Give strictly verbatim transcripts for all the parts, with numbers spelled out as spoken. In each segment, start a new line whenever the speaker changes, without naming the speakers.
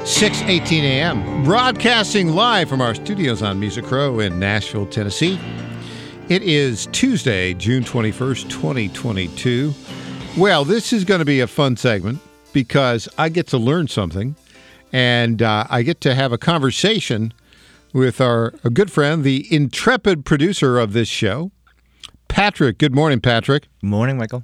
six eighteen a.m. Broadcasting live from our studios on Music Row in Nashville, Tennessee. It is Tuesday, June twenty-first, twenty twenty-two. Well, this is going to be a fun segment because I get to learn something, and uh, I get to have a conversation with our a good friend, the intrepid producer of this show, Patrick. Good morning, Patrick.
Good morning, Michael.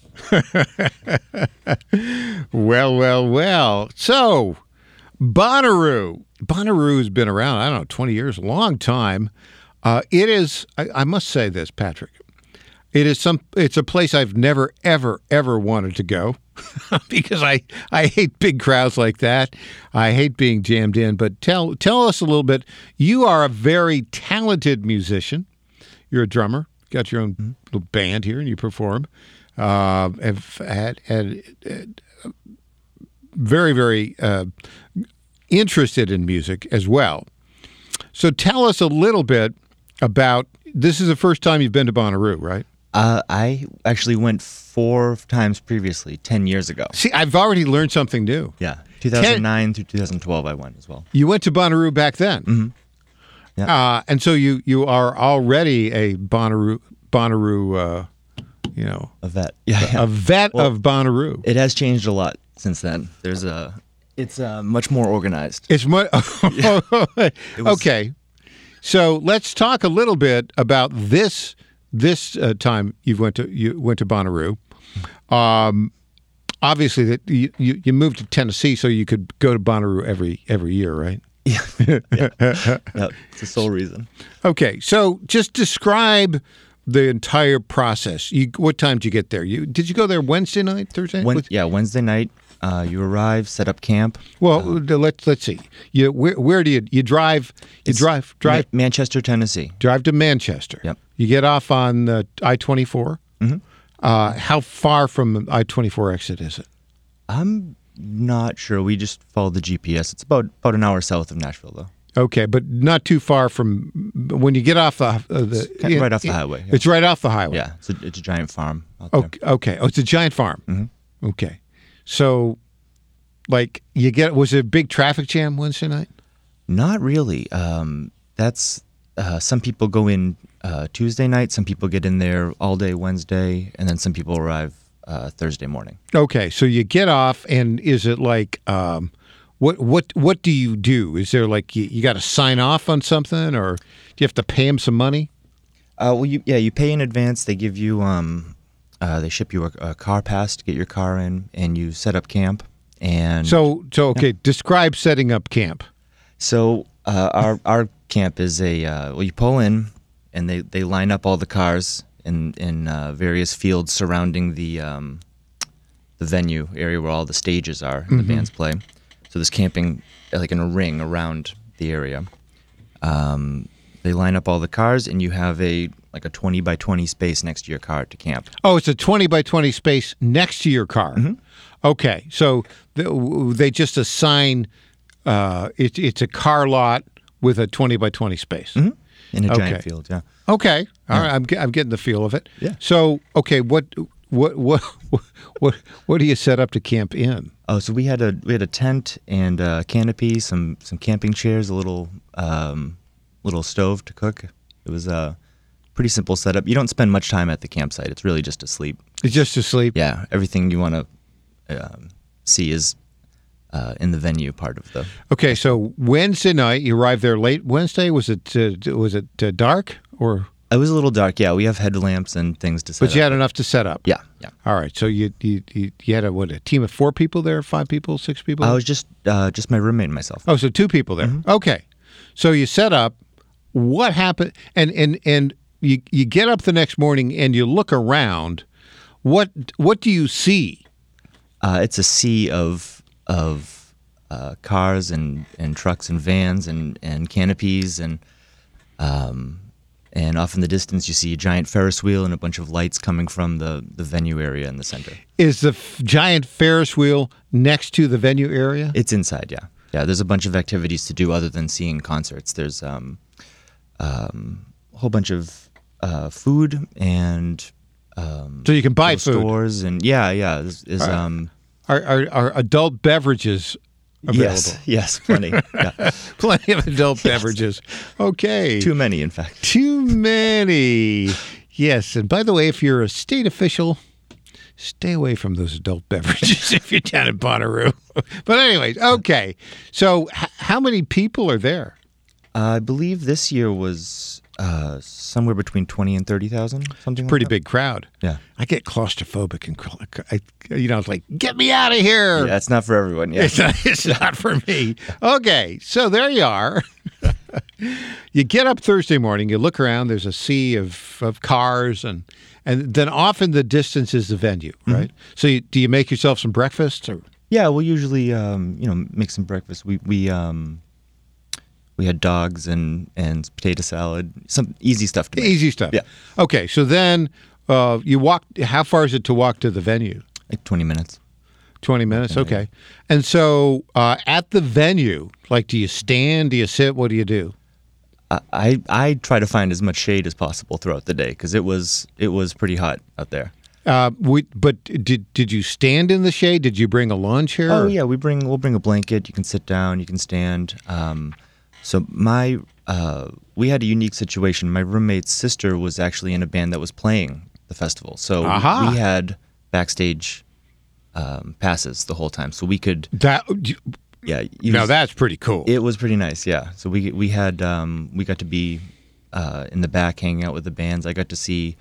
Well, well, well. So, Bonnaroo. Bonnaroo has been around, I don't know, twenty years, a long time. Uh, it is, I, I must say this, Patrick. It is some. It's a place I've never, ever, ever wanted to go because I, I hate big crowds like that. I hate being jammed in. But tell tell us a little bit. You are a very talented musician. You're a drummer. Got your own mm-hmm. little band here, and you perform. Uh, have had, had, had very, very uh, interested in music as well. So tell us a little bit about, this is the first time you've been to Bonnaroo, right?
Uh, I actually went four times previously, ten years ago.
See, I've already learned something new.
Yeah, two thousand nine Ten, through two thousand twelve I went as well. You
went to Bonnaroo back then?
Mm-hmm. Yeah.
Uh, and so you, you are already a Bonnaroo, Bonnaroo uh, you know.
A vet. Yeah, yeah.
A vet well, of Bonnaroo.
It has changed a lot since then. There's a, it's uh, much more organized.
It's much, okay. So let's talk a little bit about this this uh, time you went to you went to Bonnaroo. Um, obviously, that you, you you moved to Tennessee so you could go to Bonnaroo every every year, right?
Yeah, yeah. yeah it's the sole reason.
Okay, so just describe the entire process. You, what time did you get there? You did you go there Wednesday night, Thursday?
When, yeah, Wednesday night. Uh, you arrive, set up camp.
Well,
uh,
let's let's see. You where, where do you you drive? You drive drive
Ma- Manchester, Tennessee.
Drive to Manchester.
Yep.
You get off on uh, I twenty-four.
Mm-hmm.
Uh, how far from I twenty-four exit is it?
I'm not sure. We just followed the G P S. It's about about an hour south of Nashville, though.
Okay, but not too far from when you get off the uh, the
it's kind of right off the highway. Yeah.
It's right off the highway.
Yeah, it's a, it's a giant farm out
okay,
there.
Okay. Oh, it's a giant farm.
Mm-hmm.
Okay. So, like, you get, was it a big traffic jam Wednesday night?
Not really. Um, that's, uh, some people go in uh, Tuesday night, some people get in there all day Wednesday, and then some people arrive uh, Thursday morning.
Okay, so you get off, and is it like, um, what what what do you do? Is there like, you, you got to sign off on something, or do you have to pay them some money?
Uh, well, you, yeah, you pay in advance. They give you, um, uh, they ship you a, a car pass to get your car in, and you set up camp. And
so, so okay,
yeah.
Describe setting up camp.
So uh, our our camp is a uh, well, you pull in, and they, they line up all the cars in in uh, various fields surrounding the um, the venue area where all the stages are and mm-hmm. the bands play. So there's camping like in a ring around the area. Um, they line up all the cars, and you have a like a twenty by twenty space next to your car to camp.
Oh, it's a twenty by twenty space next to your car.
Mm-hmm.
Okay, so they just assign, uh, it, it's a car lot with a twenty by twenty space.
Mm-hmm. In a
okay.
giant field, yeah.
Okay, all
yeah.
right, I'm, I'm getting the feel of it.
Yeah.
So, okay, what what what what what do you set up to camp in?
Oh, so we had a we had a tent and a canopy, some some camping chairs, a little um, little stove to cook. It was a pretty simple setup. You don't spend much time at the campsite. It's really just to sleep.
It's just to sleep?
Yeah, everything you want to Um, see is uh, in the venue part of the.
Okay, so Wednesday night you arrived there late. Wednesday was it? Uh, was it uh, dark or?
It was a little dark. Yeah, we have headlamps and things to set.
But
up.
you had enough to set up.
Yeah, yeah.
All right, so you you you had a what a team of four people there, five people, six people.
I was just uh, just my roommate and myself.
Oh, so two people there. Mm-hmm. Okay, so you set up. What happened? And and and you you get up the next morning and you look around. What what do you see?
Uh, it's a sea of of uh, cars and, and trucks and vans and, and canopies and um, and off in the distance you see a giant Ferris wheel and a bunch of lights coming from the, the venue area in the center.
Is the f- giant Ferris wheel next to the venue area?
It's inside, yeah. Yeah, there's a bunch of activities to do other than seeing concerts. There's um, um, a whole bunch of uh, food and Um,
so you can buy food.
Stores and yeah, yeah. Is, is
are,
um,
are, are are adult beverages available.
Yes, yes, plenty. Yeah.
Plenty of adult beverages. Okay.
Too many, in fact.
Too many. Yes. And by the way, if you're a state official, stay away from those adult beverages if you're down in Bonnaroo. But anyways, okay. So h- how many people are there?
Uh, I believe this year was uh, somewhere between twenty and thirty thousand, something
Pretty
like that.
big crowd.
Yeah.
I get claustrophobic and I, you know, it's like, get me out of here.
Yeah, it's not for everyone. Yeah.
It's not, it's not for me. Okay, so there you are. You get up Thursday morning, you look around, there's a sea of, of cars, and and then off in the distance is the venue, right? Mm-hmm. So you, do you make yourself some breakfast? Or?
Yeah, we'll usually, um, you know, make some breakfast. We we um, we had dogs and, and potato salad, some easy stuff to make.
Easy stuff.
Yeah.
Okay, so then uh, you walk, how far is it to walk to the venue?
Like twenty minutes.
twenty minutes, okay. And so uh, at the venue, like, do you stand, do you sit, what do you do?
I, I try to find as much shade as possible throughout the day because it was it was pretty hot out there.
Uh, we, but did did you stand in the shade? Did you bring a lawn chair?
Oh
or?
yeah, we bring we'll bring a blanket. You can sit down, you can stand. Um, so my uh, we had a unique situation. My roommate's sister was actually in a band that was playing the festival, so
Aha.
we had backstage um, passes the whole time, so we could.
That
Yeah,
now that's pretty cool.
It was pretty nice, yeah. So we we had um, we got to be uh, in the back hanging out with the bands. I got to see,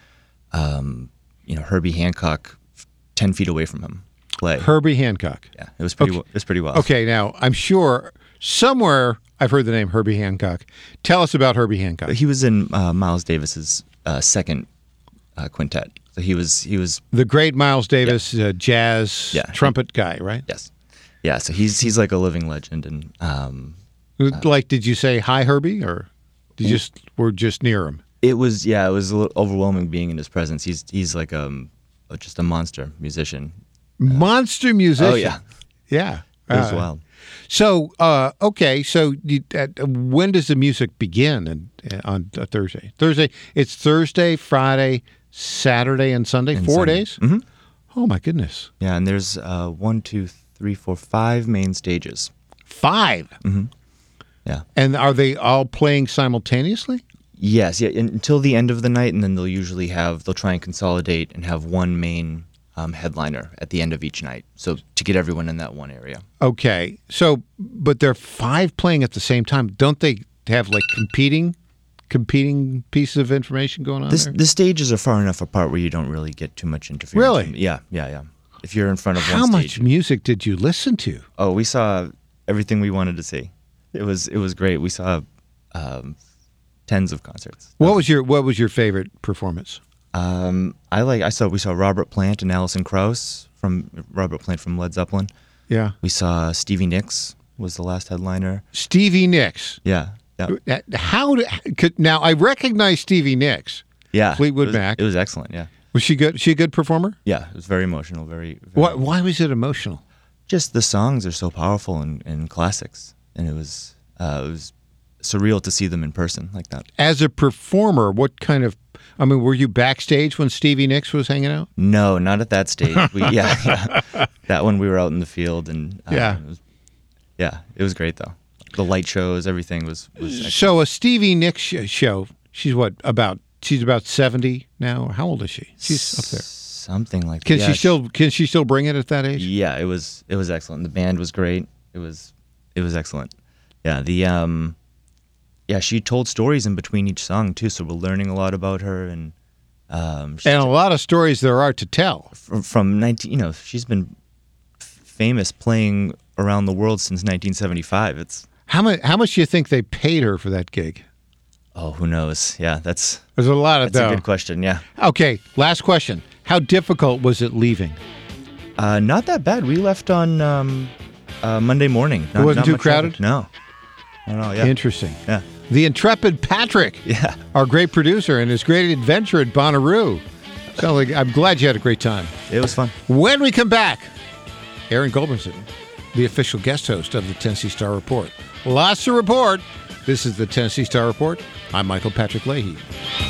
um, you know, Herbie Hancock ten feet away from him play.
Herbie Hancock.
Yeah, it was pretty.
Okay.
It was pretty well.
Okay, now I'm sure somewhere I've heard the name Herbie Hancock. Tell us about Herbie Hancock.
He was in uh, Miles Davis's uh, second uh, quintet. So he was he was
the great Miles Davis, yeah. uh, jazz
yeah.
trumpet guy, right?
Yes. Yeah, so he's he's like a living legend, and um,
uh, like, did you say hi, Herbie, or did you just were just near him?
It was yeah, it was a little overwhelming being in his presence. He's he's like um just a monster musician,
monster musician.
Oh yeah,
yeah,
it was
uh,
wild.
So uh, okay, so you, uh, when does the music begin? And uh, on uh, Thursday, Thursday, it's Thursday, Friday, Saturday, and Sunday,
and
four
Sunday.
days.
Mm-hmm.
Oh my goodness!
Yeah, and there's uh, one, two. Three, four, five main stages.
Five?
Mm-hmm. Yeah.
And are they all playing simultaneously?
Yes, yeah, until the end of the night, and then they'll usually have, they'll try and consolidate and have one main um, headliner at the end of each night, so to get everyone in that one area.
Okay, so, but there are five playing at the same time. Don't they have, like, competing competing pieces of information going on
this,
there?
The stages are far enough apart where you don't really get too much interference.
Really?
Yeah, yeah, yeah. If you're in front of
How
one
much
stage.
music did you listen to?
Oh, we saw everything we wanted to see. It was it was great. We saw um, tens of concerts.
What was your What was your favorite performance?
Um, I like. I saw. We saw Robert Plant and Alison Krauss from Robert Plant from Led Zeppelin.
Yeah.
We saw Stevie Nicks was the last headliner.
Stevie Nicks.
Yeah. Yeah.
How do, could, now I recognize Stevie Nicks.
Yeah.
Fleetwood
it was,
Mac.
It was excellent. Yeah.
Was she good? She a good performer?
Yeah, it was very emotional. Very. very
Why, why was it emotional?
Just the songs are so powerful and, and classics, and it was uh, it was surreal to see them in person like that.
As a performer, what kind of? I mean, were you backstage when Stevie Nicks was hanging out?
No, not at that stage. We, yeah, yeah, that one we were out in the field, and uh,
yeah,
it was, yeah, it was great though. The light shows, everything was. was excellent.
So a Stevie Nicks sh- show. She's what about? She's about seventy now. How old is she? She's up there.
Something like that.
Can
yeah,
she still can she still bring it at that age?
Yeah, it was it was excellent. The band was great. It was it was excellent. Yeah, the um yeah, she told stories in between each song too, so we're learning a lot about her, and um
and a lot of stories there are to tell.
From, from nineteen, you know, she's been f- famous playing around the world since nineteen seventy-five. It's
How much how much do you think they paid her for that gig?
Oh, who knows? Yeah, that's
There's a lot of
that's
dough.
a good question. Yeah.
Okay, last question. How difficult was it leaving?
Uh, not that bad. We left on um, uh, Monday morning. Not,
It wasn't
not
too
much
crowded?
traffic. No. No, no, yeah.
Interesting.
Yeah.
The intrepid Patrick,
Yeah.
our great producer, and his great adventure at Bonnaroo. Sounds like I'm glad you had a great time.
It was fun.
When we come back, Aaron Goldberson, the official guest host of the Tennessee Star Report. Lots to report. This is the Tennessee Star Report. I'm Michael Patrick Leahy.